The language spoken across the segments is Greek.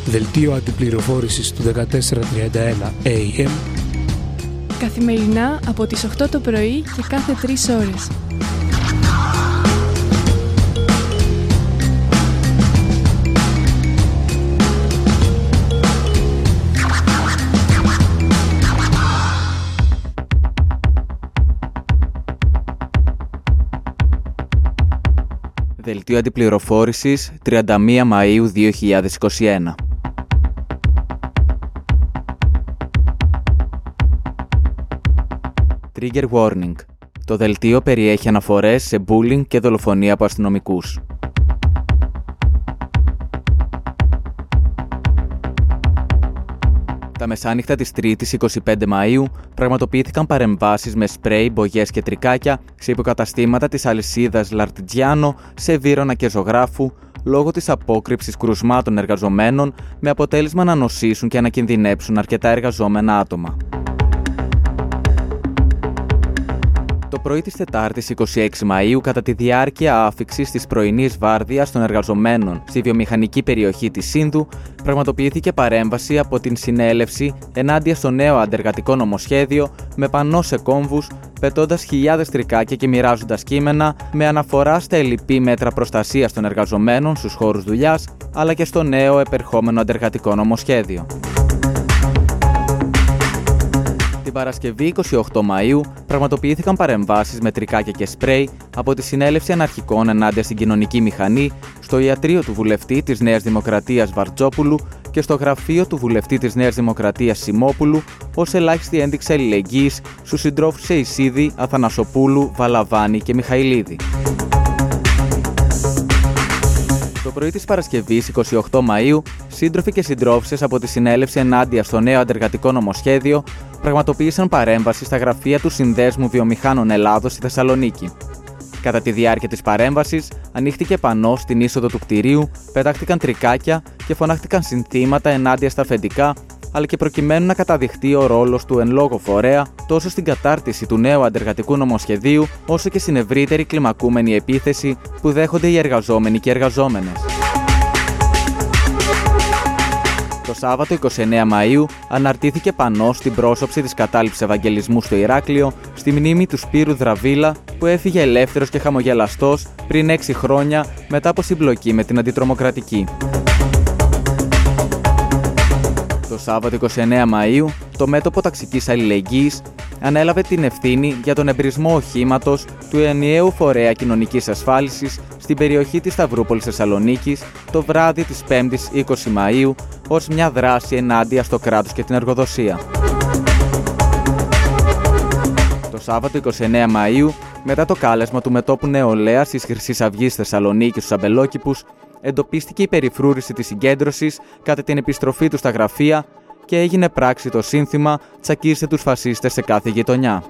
Δελτίο αντιπληροφόρησης του 1431 AM. Καθημερινά από τις 8 το πρωί και κάθε 3 ώρες. Δελτίο αντιπληροφόρησης 31 Μαΐου 2021. Trigger warning. Το δελτίο περιέχει αναφορές σε bullying και δολοφονία από αστυνομικούς. Τα μεσάνυχτα της 3ης 25 Μαΐου πραγματοποιήθηκαν παρεμβάσεις με σπρέι, μπογιές και τρικάκια σε υποκαταστήματα της αλυσίδας Λαρτιτζιάνο σε Βύρωνα και Ζωγράφου λόγω της απόκρυψης κρουσμάτων εργαζομένων με αποτέλεσμα να νοσήσουν και να κινδυνέψουν αρκετά εργαζόμενα άτομα. Το πρωί της Τετάρτης 26 Μαΐου, κατά τη διάρκεια άφιξης της πρωινής βάρδιας των εργαζομένων στη βιομηχανική περιοχή της Σύνδου, πραγματοποιήθηκε παρέμβαση από την συνέλευση ενάντια στο νέο αντεργατικό νομοσχέδιο με πανό σε κόμβους, πετώντας χιλιάδες τρικάκια και μοιράζοντας κείμενα με αναφορά στα ελλειπή μέτρα προστασίας των εργαζομένων στους χώρους δουλειάς, αλλά και στο νέο επερχόμενο αντεργατικό νομοσχέδιο. Την Παρασκευή 28 Μαΐου πραγματοποιήθηκαν παρεμβάσεις με τρικάκια και σπρέι από τη Συνέλευση Αναρχικών ενάντια στην κοινωνική μηχανή στο ιατρείο του βουλευτή της Νέας Δημοκρατίας Βαρτζόπουλου και στο γραφείο του βουλευτή της Νέας Δημοκρατίας Σιμόπουλου ως ελάχιστη ένδειξη αλληλεγγύης στους συντρόφους Σεϊσίδη, Αθανασοπούλου, Βαλαβάνη και Μιχαηλίδη. Το πρωί της Παρασκευής 28 Μαΐου, σύντροφοι και συντρόφισσες από τη Συνέλευση ενάντια στο νέο αντεργατικό νομοσχέδιο πραγματοποίησαν παρέμβαση στα γραφεία του Συνδέσμου Βιομηχάνων Ελλάδος στη Θεσσαλονίκη. Κατά τη διάρκεια της παρέμβασης, ανοίχτηκε πανό στην είσοδο του κτηρίου, πετάχτηκαν τρικάκια και φωνάχτηκαν συνθήματα ενάντια στα αφεντικά, αλλά και προκειμένου να καταδειχτεί ο ρόλος του εν λόγω φορέα τόσο στην κατάρτιση του νέου αντεργατικού νομοσχεδίου, όσο και στην ευρύτερη κλιμακούμενη επίθεση που δέχονται οι εργαζόμενοι και εργαζόμενες. Το Σάββατο 29 Μαΐου αναρτήθηκε πανό στην πρόσωψη της κατάληψης Ευαγγελισμού στο Ηράκλειο, στη μνήμη του Σπύρου Δραβίλα που έφυγε ελεύθερος και χαμογελαστός πριν 6 χρόνια μετά από συμπλοκή με την αντιτρομοκρατική. Το Σάββατο 29 Μαΐου, το μέτωπο ταξικής αλληλεγγύης ανέλαβε την ευθύνη για τον εμπρισμό οχήματος του ενιαίου φορέα κοινωνικής ασφάλισης στην περιοχή της Σταυρούπολης Θεσσαλονίκης το βράδυ της 5ης 20 Μαΐου ως μια δράση ενάντια στο κράτος και την εργοδοσία. Το Σάββατο 29 Μαΐου, μετά το κάλεσμα του μετώπου νεολαίας της Χρυσής Αυγής Θεσσαλονίκης στους Αμπελόκηπους, εντοπίστηκε η περιφρούρηση της συγκέντρωσης κατά την επιστροφή του στα γραφεία και έγινε πράξη το σύνθημα «Τσακίστε τους φασίστες σε κάθε γειτονιά».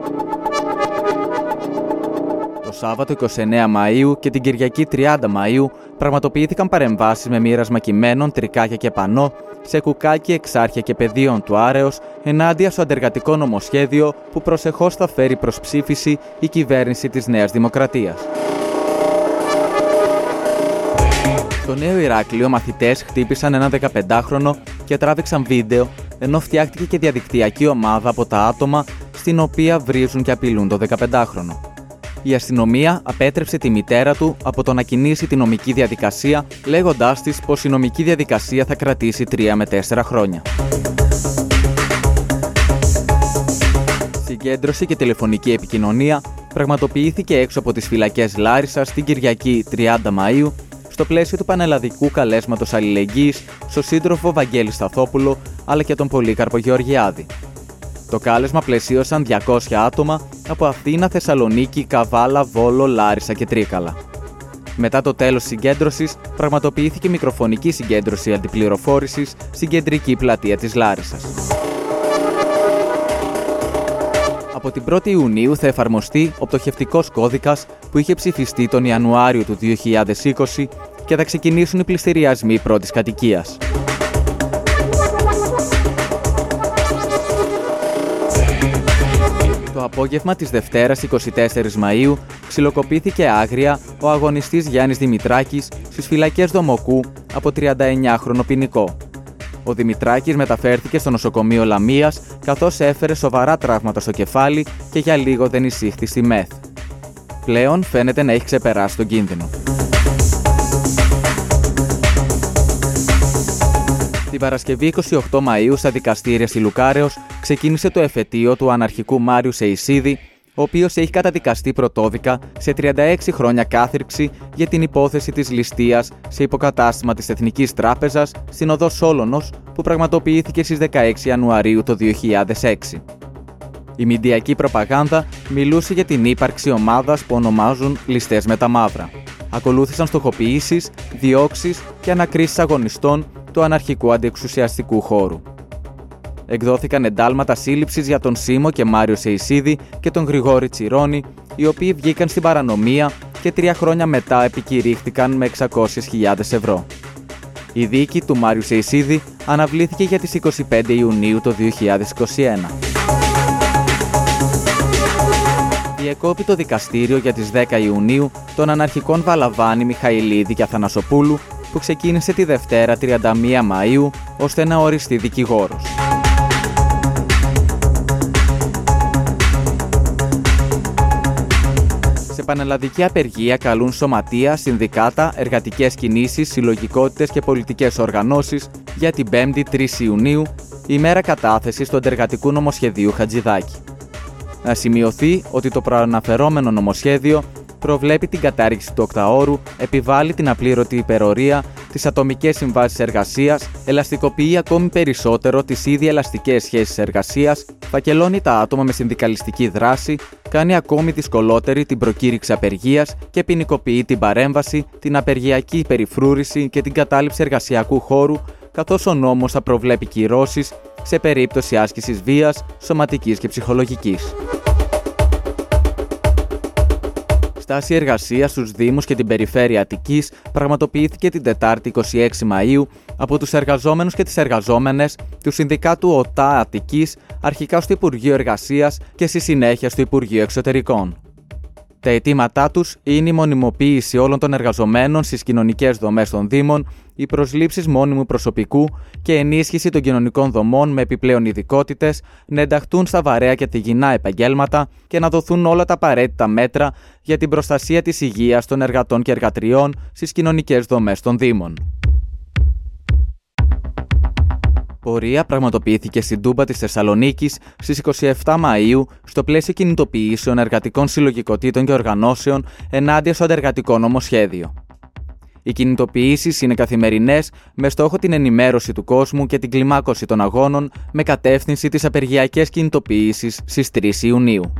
Το Σάββατο 29 Μαΐου και την Κυριακή 30 Μαΐου πραγματοποιήθηκαν παρεμβάσεις με μοίρασμα κειμένων, τρικάκια και πανό σε Κουκάκι, Εξάρχεια και Πεδίων του Άρεως ενάντια στο αντεργατικό νομοσχέδιο που προσεχώς θα φέρει προς ψήφιση η κυβέρνηση της Νέας Δημοκρατίας. Στο Νέο Ηράκλειο, μαθητές χτύπησαν έναν 15χρονο και τράβηξαν βίντεο, ενώ φτιάχτηκε και διαδικτυακή ομάδα από τα άτομα στην οποία βρίζουν και απειλούν το 15χρονο. Η αστυνομία απέτρεψε τη μητέρα του από το να κινήσει τη νομική διαδικασία, λέγοντάς της πως η νομική διαδικασία θα κρατήσει 3 με 4 χρόνια. Συγκέντρωση και τηλεφωνική επικοινωνία πραγματοποιήθηκε έξω από τις φυλακές Λάρισσας την Κυριακή 30 Μαΐου, στο πλαίσιο του πανελλαδικού καλέσματος αλληλεγγύης στο σύντροφο Βαγγέλη Σταθόπουλο αλλά και τον Πολύκαρπο Γεωργιάδη. Το κάλεσμα πλαισίωσαν 200 άτομα από Αθήνα, Θεσσαλονίκη, Καβάλα, Βόλο, Λάρισα και Τρίκαλα. Μετά το τέλος της συγκέντρωσης, πραγματοποιήθηκε μικροφωνική συγκέντρωση αντιπληροφόρησης στην κεντρική πλατεία της Λάρισσας. Από την 1η Ιουνίου θα εφαρμοστεί ο πτωχευτικός κώδικας που είχε ψηφιστεί τον Ιανουάριο του 2020 και θα ξεκινήσουν οι πληστηριασμοί πρώτης κατοικίας. Το απόγευμα της Δευτέρας 24 Μαΐου ξυλοκοπήθηκε άγρια ο αγωνιστής Γιάννης Δημητράκης στις φυλακές Δομοκού από 39χρονο ποινικό. Ο Δημητράκης μεταφέρθηκε στο νοσοκομείο Λαμίας καθώς έφερε σοβαρά τραύματα στο κεφάλι και για λίγο δεν εισήχθη στη ΜΕΘ. Πλέον φαίνεται να έχει ξεπεράσει τον κίνδυνο. Την Παρασκευή 28 Μαΐου στα δικαστήρια στη Λουκάρεως ξεκίνησε το εφετείο του αναρχικού Μάριου Σεϊσίδη, ο οποίος έχει καταδικαστεί πρωτόδικα σε 36 χρόνια κάθυρξη για την υπόθεση της ληστείας σε υποκατάστημα της Εθνικής Τράπεζας στην οδό Σόλωνος που πραγματοποιήθηκε στις 16 Ιανουαρίου το 2006. Η μηντιακή προπαγάνδα μιλούσε για την ύπαρξη ομάδας που ονομάζουν «ληστές με τα μαύρα». Ακολούθησαν στοχοποιήσεις, διώξεις και ανακρίσεις αγωνιστών του αναρχικού αντιεξουσιαστικού χώρου. Εκδόθηκαν εντάλματα σύλληψης για τον Σίμο και Μάριο Σεϊσίδη και τον Γρηγόρη Τσιρόνη, οι οποίοι βγήκαν στην παρανομία και 3 χρόνια μετά επικηρύχθηκαν με 600.000 ευρώ. Η δίκη του Μάριου Σεϊσίδη αναβλήθηκε για τις 25 Ιουνίου το 2021. Διεκόπη το δικαστήριο για τις 10 Ιουνίου των αναρχικών Βαλαβάνη, Μιχαηλίδη και Αθανασοπούλου που ξεκίνησε τη Δευτέρα 31 Μαΐου ώστε να οριστεί δικηγόρος. Σε πανελλαδική απεργία καλούν σωματεία, συνδικάτα, εργατικές κινήσεις, συλλογικότητες και πολιτικές οργανώσεις για την 5η 3 Ιουνίου, ημέρα κατάθεσης του αντεργατικού νομοσχεδίου Χατζηδάκη. Να σημειωθεί ότι το προαναφερόμενο νομοσχέδιο προβλέπει την κατάργηση του οκταώρου, επιβάλλει την απλήρωτη υπερορία, τις ατομικές συμβάσεις εργασίας, ελαστικοποιεί ακόμη περισσότερο τις ήδη ελαστικές σχέσεις εργασίας, φακελώνει τα άτομα με συνδικαλιστική δράση, κάνει ακόμη δυσκολότερη την προκήρυξη απεργίας και ποινικοποιεί την παρέμβαση, την απεργιακή περιφρούρηση και την κατάληψη εργασιακού χώρου, καθώς ο νόμος θα προβλέπει κυρώσεις σε περίπτωση άσκησης βίας, σωματικής και ψυχολογικής. Στάση εργασίας στους Δήμους και την Περιφέρεια Αττικής πραγματοποιήθηκε την Τετάρτη 26 Μαΐου από τους εργαζόμενους και τις εργαζόμενες του Συνδικάτου ΟΤΑ Αττικής, αρχικά στο Υπουργείο Εργασίας και στη συνέχεια στο Υπουργείο Εξωτερικών. Τα αιτήματά τους είναι η μονιμοποίηση όλων των εργαζομένων στις κοινωνικές δομές των Δήμων, οι προσλήψεις μόνιμου προσωπικού και ενίσχυση των κοινωνικών δομών με επιπλέον ειδικότητες, να ενταχθούν στα βαρέα και τηγινά επαγγέλματα και να δοθούν όλα τα απαραίτητα μέτρα για την προστασία της υγείας των εργατών και εργατριών στις κοινωνικές δομές των Δήμων. Πορεία πραγματοποιήθηκε στην Τούμπα της Θεσσαλονίκης στις 27 Μαΐου στο πλαίσιο κινητοποιήσεων εργατικών συλλογικοτήτων και οργανώσεων ενάντια στο αντεργατικό νομοσχέδιο. Οι κινητοποιήσεις είναι καθημερινές με στόχο την ενημέρωση του κόσμου και την κλιμάκωση των αγώνων με κατεύθυνση τις απεργιακές κινητοποιήσεις στις 3 Ιουνίου.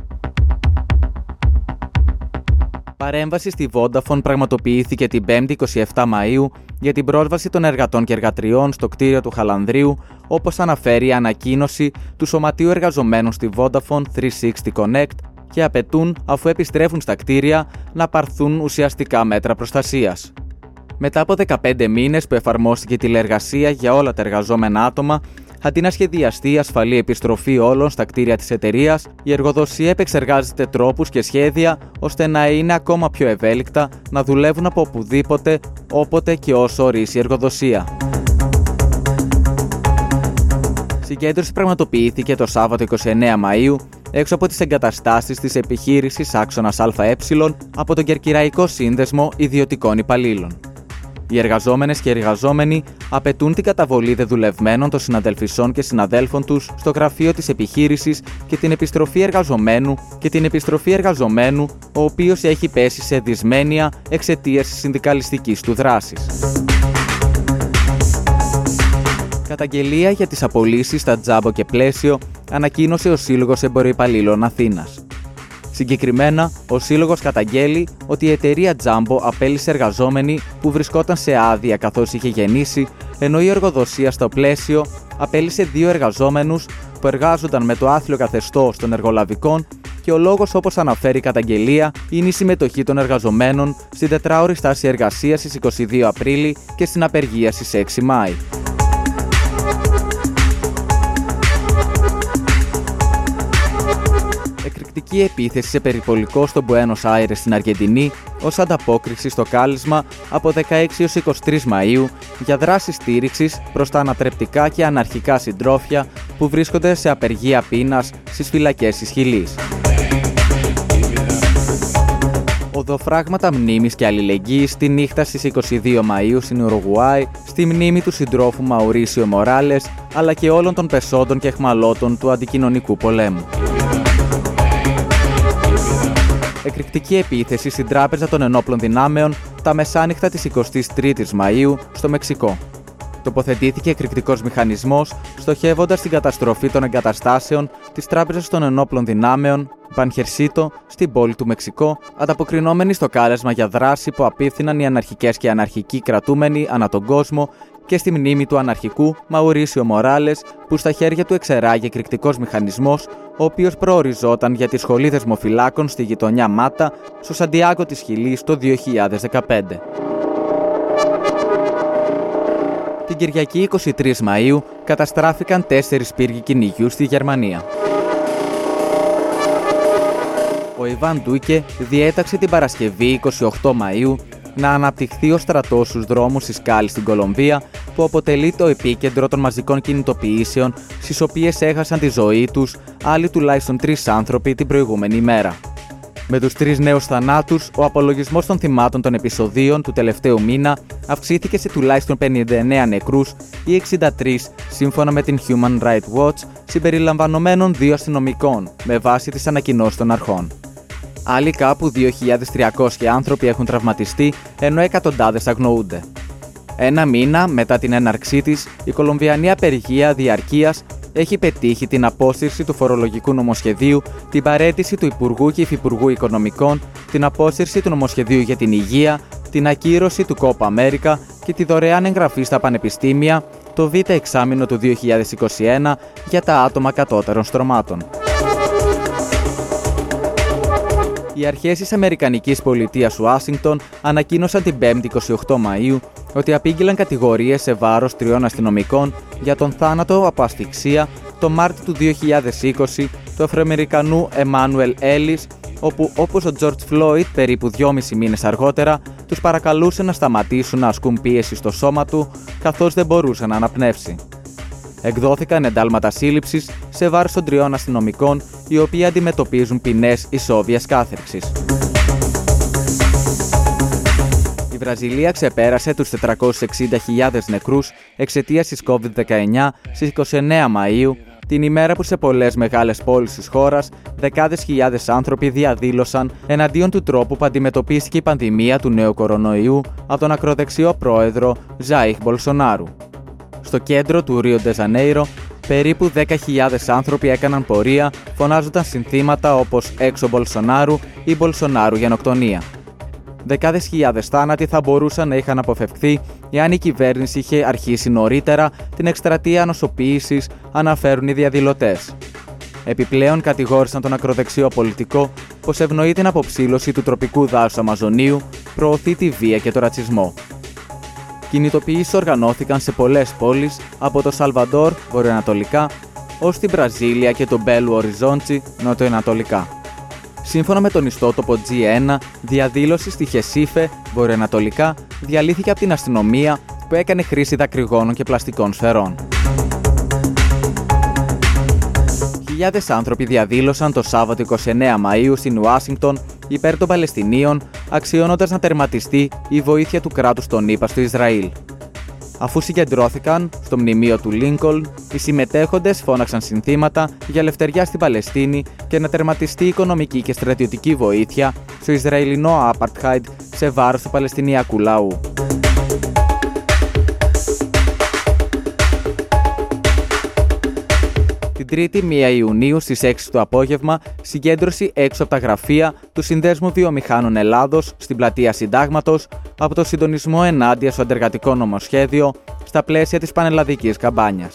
Παρέμβαση στη Vodafone πραγματοποιήθηκε την 5η 27 Μαΐου για την πρόσβαση των εργατών και εργατριών στο κτίριο του Χαλανδρίου, όπως αναφέρει η ανακοίνωση του Σωματείου Εργαζομένων στη Vodafone 360 Connect και απαιτούν, αφού επιστρέφουν στα κτίρια, να πάρθουν ουσιαστικά μέτρα προστασίας. Μετά από 15 μήνες που εφαρμόστηκε η τηλεεργασία για όλα τα εργαζόμενα άτομα, αντί να σχεδιαστεί η ασφαλή επιστροφή όλων στα κτίρια της εταιρείας, η εργοδοσία επεξεργάζεται τρόπους και σχέδια ώστε να είναι ακόμα πιο ευέλικτα, να δουλεύουν από οπουδήποτε, όποτε και όσο ορίσει η εργοδοσία. Συγκέντρωση πραγματοποιήθηκε το Σάββατο 29 Μαΐου έξω από τις εγκαταστάσεις της επιχείρησης Άξονας ΑΕ από τον Κερκυραϊκό Σύνδεσμο Ιδιωτικών Υπαλλήλων. Οι εργαζόμενες και οι απαιτούν την καταβολή δεδουλευμένων των συναδελφισών και συναδέλφων τους στο γραφείο της επιχείρησης και την επιστροφή εργαζομένου, ο οποίος έχει πέσει σε δυσμένεια εξαιτίας της συνδικαλιστικής του δράσης. Καταγγελία για τις απολύσεις στα Τζάμπο και Πλαίσιο ανακοίνωσε ο Σύλλογος Εμποροϊπαλλήλων Αθήνας. Συγκεκριμένα, ο Σύλλογος καταγγέλει ότι η εταιρεία Τζάμπο απέλυσε εργαζόμενοι που βρισκόταν σε άδεια καθώς είχε γεννήσει, ενώ η εργοδοσία στο Πλαίσιο απέλυσε 2 εργαζόμενους που εργάζονταν με το άθλιο καθεστώς των εργολαβικών και ο λόγος, όπως αναφέρει η καταγγελία, είναι η συμμετοχή των εργαζομένων στην 4ωρη στάση εργασίας στις 22 Απρίλη και στην απεργία στις 6 Μάη. εκρηκτική επίθεση σε περιπολικό στο Μπουένος Άιρες στην Αργεντινή ως ανταπόκριση στο κάλεσμα από 16 έως 23 Μαΐου για δράση στήριξης προς τα ανατρεπτικά και αναρχικά συντρόφια που βρίσκονται σε απεργία πείνας στις φυλακές της Χιλής. Οδοφράγματα μνήμης και αλληλεγγύης τη νύχτα στις 22 Μαΐου στην Ουρουγουάη στη μνήμη του συντρόφου Μαουρίσιο Μοράλες αλλά και όλων των πεσόντων και αιχμαλώτων του αντικοινωνικού πολέμου. Εκρηκτική επίθεση στην Τράπεζα των Ενόπλων Δυνάμεων τα μεσάνυχτα της 23ης Μαΐου στο Μεξικό. Τοποθετήθηκε εκρηκτικός μηχανισμός στοχεύοντας την καταστροφή των εγκαταστάσεων της Τράπεζας των Ενόπλων Δυνάμεων Πανχερσίτο στην πόλη του Μεξικό, ανταποκρινόμενοι στο κάλεσμα για δράση που απίφθηναν οι αναρχικές και αναρχικοί κρατούμενοι ανά τον κόσμο και στη μνήμη του αναρχικού Μαουρίσιο Μοράλες, που στα χέρια του εξεράγει εκρηκτικός μηχανισμός, ο οποίος προοριζόταν για τη σχολή δεσμοφυλάκων στη γειτονιά Μάτα, στο Σαντιάγκο της Χιλής το 2015. Την Κυριακή 23 Μαΐου καταστράφηκαν 4 πύργοι κυνηγιού στη Γερμανία. Ο Ιβάν Ντούκε διέταξε την Παρασκευή 28 Μαΐου να αναπτυχθεί ο στρατός στους δρόμους της Κάλι στην Κολομβία, που αποτελεί το επίκεντρο των μαζικών κινητοποιήσεων στις οποίες έχασαν τη ζωή τους άλλοι τουλάχιστον 3 άνθρωποι την προηγούμενη ημέρα. Με τους 3 νέους θανάτους, ο απολογισμός των θυμάτων των επεισοδίων του τελευταίου μήνα αυξήθηκε σε τουλάχιστον 59 νεκρούς ή 63 σύμφωνα με την Human Rights Watch, συμπεριλαμβανομένων 2 αστυνομικών, με βάση τις ανακοινώσεις των αρχών. Άλλοι κάπου 2.300 άνθρωποι έχουν τραυματιστεί, ενώ εκατοντάδες αγνοούνται. Ένα μήνα μετά την έναρξή της, η κολομβιανή απεργία διαρκείας έχει πετύχει την απόσυρση του φορολογικού νομοσχεδίου, την παραίτηση του Υπουργού και Υφυπουργού Οικονομικών, την απόσυρση του νομοσχεδίου για την υγεία, την ακύρωση του Copa America και τη δωρεάν εγγραφή στα πανεπιστήμια το β' εξάμηνο του 2021 για τα άτομα κατώτερων στρωμάτων. Οι αρχές της Αμερικανικής Πολιτείας Ουάσιγκτον ανακοίνωσαν την 5η 28 Μαΐου ότι απήγγειλαν κατηγορίες σε βάρος 3 αστυνομικών για τον θάνατο από ασφυξία το Μάρτιο του 2020 του Αφροαμερικανού Εμάνουελ Έλις, όπου όπως ο Τζορτζ Φλόιντ περίπου 2,5 μήνες αργότερα τους παρακαλούσε να σταματήσουν να ασκούν πίεση στο σώμα του καθώς δεν μπορούσε να αναπνεύσει. Εκδόθηκαν εντάλματα σύλληψης σε βάρος των 3 αστυνομικών, οι οποίοι αντιμετωπίζουν ποινές ισόβιας κάθερξης. Η Βραζιλία ξεπέρασε τους 460.000 νεκρούς εξαιτίας της COVID-19 στις 29 Μαΐου, την ημέρα που σε πολλές μεγάλες πόλεις της χώρας δεκάδες χιλιάδες άνθρωποι διαδήλωσαν εναντίον του τρόπου που αντιμετωπίστηκε η πανδημία του νέου κορονοϊού από τον ακροδεξιό πρόεδρο Ζάιρ Μπολσονάρου. Στο κέντρο του Ρίο ντε Ζανέιρο, περίπου 10.000 άνθρωποι έκαναν πορεία, φωνάζοντας συνθήματα όπως «Έξω Μπολσονάρου» ή «Μπολσονάρου γενοκτονία». Δεκάδες χιλιάδες θάνατοι θα μπορούσαν να είχαν αποφευχθεί εάν η κυβέρνηση είχε αρχίσει νωρίτερα την εκστρατεία ανοσοποίησης, αναφέρουν οι διαδηλωτές. Επιπλέον, κατηγόρησαν τον ακροδεξιό πολιτικό πως ευνοεί την αποψήλωση του τροπικού δάσους Αμαζονίου, προωθεί τη βία και το ρατσισμό. Κινητοποιήσεις οργανώθηκαν σε πολλές πόλεις, από το Σαλβαντόρ βορειοανατολικά ως την Βραζίλια και το Μπέλου Οριζόντσι νοτιοανατολικά. Σύμφωνα με τον ιστότοπο G1, διαδήλωση στη Χεσίφε βορειοανατολικά διαλύθηκε από την αστυνομία που έκανε χρήση δακρυγόνων και πλαστικών σφαιρών. Χιλιάδες άνθρωποι διαδήλωσαν το Σάββατο 29 Μαΐου στην Ουάσιγκτον υπέρ των Παλαιστινίων, αξιώνοντας να τερματιστεί η βοήθεια του κράτους των ΗΠΑ στο Ισραήλ. Αφού συγκεντρώθηκαν στο μνημείο του Λίνκολν, οι συμμετέχοντες φώναξαν συνθήματα για ελευθεριά στην Παλαιστίνη και να τερματιστεί η οικονομική και στρατιωτική βοήθεια στο Ισραηλινό Απαρτχάιντ σε βάρος του Παλαιστινιακού λαού. Την 3η 1 Ιουνίου στις 6 το απόγευμα, συγκέντρωση έξω από τα γραφεία του Συνδέσμου Βιομηχάνων Ελλάδος στην πλατεία Συντάγματος από το συντονισμό ενάντια στο αντεργατικό νομοσχέδιο στα πλαίσια της πανελλαδικής καμπάνιας.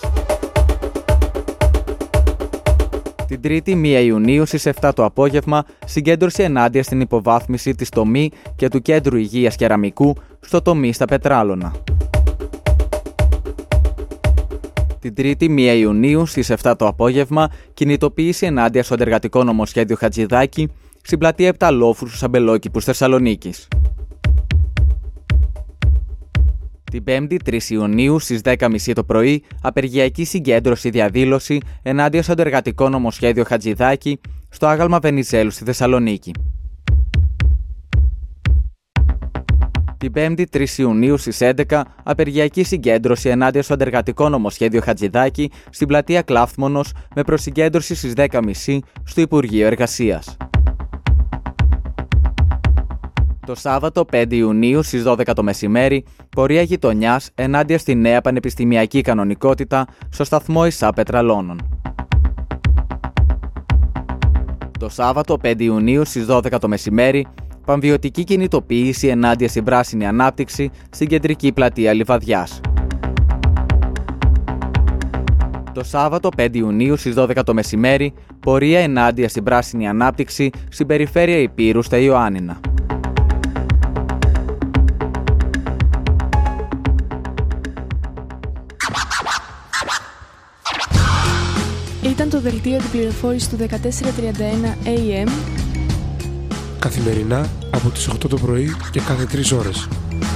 Την 3η 1 Ιουνίου στις 7 το απόγευμα, συγκέντρωση ενάντια στην υποβάθμιση της ΤΟΜΗ και του Κέντρου Υγείας Κεραμικού στο ΤΟΜΗ στα Πετράλωνα. Την 3η 1 Ιουνίου στις 7 το απόγευμα, κινητοποίηση ενάντια στο αντεργατικό νομοσχέδιο Χατζηδάκη στην πλατεία Επταλόφρου στους Αμπελόκηπους Θεσσαλονίκης. Την 5η 3 Ιουνίου στις 10.30 το πρωί, απεργιακή συγκέντρωση διαδήλωση ενάντια στο αντεργατικό νομοσχέδιο Χατζηδάκη στο άγαλμα Βενιζέλου στη Θεσσαλονίκη. Την 5η 3 Ιουνίου στις 11, απεργιακή συγκέντρωση ενάντια στο αντεργατικό νομοσχέδιο Χατζηδάκη στην πλατεία Κλάφθμονος με προσυγκέντρωση στις 10.30 στο Υπουργείο Εργασίας. Το Σάββατο 5 Ιουνίου στις 12 το μεσημέρι, πορεία γειτονιάς ενάντια στη νέα πανεπιστημιακή κανονικότητα στο σταθμό ΙΣΑ Πετραλώνων. Το Σάββατο 5 Ιουνίου στις 12 το μεσημέρι, πανβιωτική κινητοποίηση ενάντια στην πράσινη ανάπτυξη στην κεντρική πλατεία Λιβαδιάς. Το Σάββατο 5 Ιουνίου στις 12 το μεσημέρι, πορεία ενάντια στην πράσινη ανάπτυξη στην περιφέρεια Ηπείρου στα Ιωάννινα. Ήταν το δελτίο αντιπληροφόρησης του 1431 AM Καθημερινά από τις 8 το πρωί και κάθε 3 ώρες.